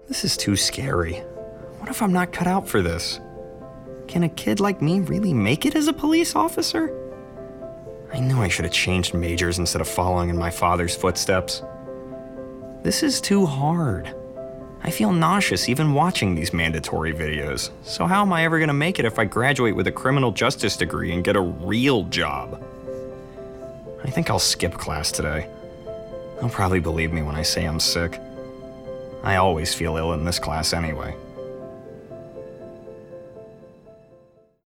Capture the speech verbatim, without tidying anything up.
This is too scary. What if I'm not cut out for this? Can a kid like me really make it as a police officer? I knew I should have changed majors instead of following in my father's footsteps. This is too hard. I feel nauseous even watching these mandatory videos. So how am I ever gonna make it if I graduate with a criminal justice degree and get a real job? I think I'll skip class today. They'll probably believe me when I say I'm sick. I always feel ill in this class anyway.